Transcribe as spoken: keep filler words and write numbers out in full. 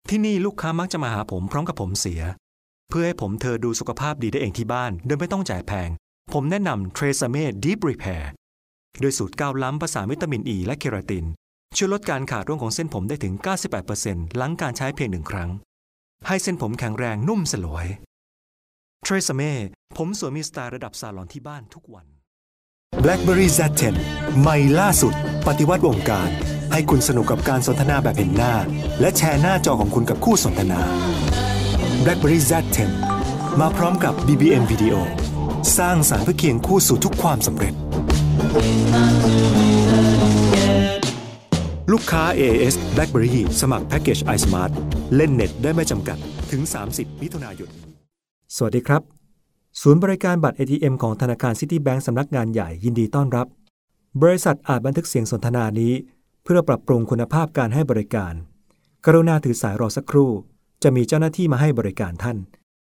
ที่นี่ลูกค้ามักจะมาหาผมพร้อมกับผมเสียเพื่อให้ผมเธอดูสุขภาพดีได้เองที่บ้านโดยไม่ต้องจ่ายแพงผมแนะนำ Tresemme Deep Repair โดยสูตรก้าวล้ำผสานวิตามินอ e ีและเคราตินช่วยลดการขาดร่วงของเส้นผมได้ถึง เก้าสิบแปดเปอร์เซ็นต์ หลังการใช้เพียงหนึ่งครั้งให้เส้นผมแข็งแรงนุ่มสลวย Tresemme ผมสวยมีสไตล์ระดับซาลอนที่บ้านทุกวัน BlackBerry แซด เท็น ใหม่ล่าสุดปฏิวัติวงการให้คุณสนุกกับการสนทนาแบบเห็นหน้าและแชร์หน้าจอของคุณกับคู่สนทนา BlackBerry แซด เท็น มาพร้อมกับ บี บี เอ็ม Video สร้างสรรค์เพื่อเคียงคู่สู่ทุกความสำเร็จลูกค้า เอ เอ เอส BlackBerry สมัครแพ็กเกจ iSmart เล่นเน็ตได้ไม่จำกัดถึงสามสิบมิถุนายนสวัสดีครับศูนย์บริการบัตร เอ ที เอ็ม ของธนาคารซิตี้แบงก์สำนักงานใหญ่ยินดีต้อนรับบริษัทอาจบันทึกเสียงสนทนานี้เพื่อปรับปรุงคุณภาพการให้บริการกรุณาถือสายรอสักครู่จะมีเจ้าหน้าที่มาให้บริการท่าน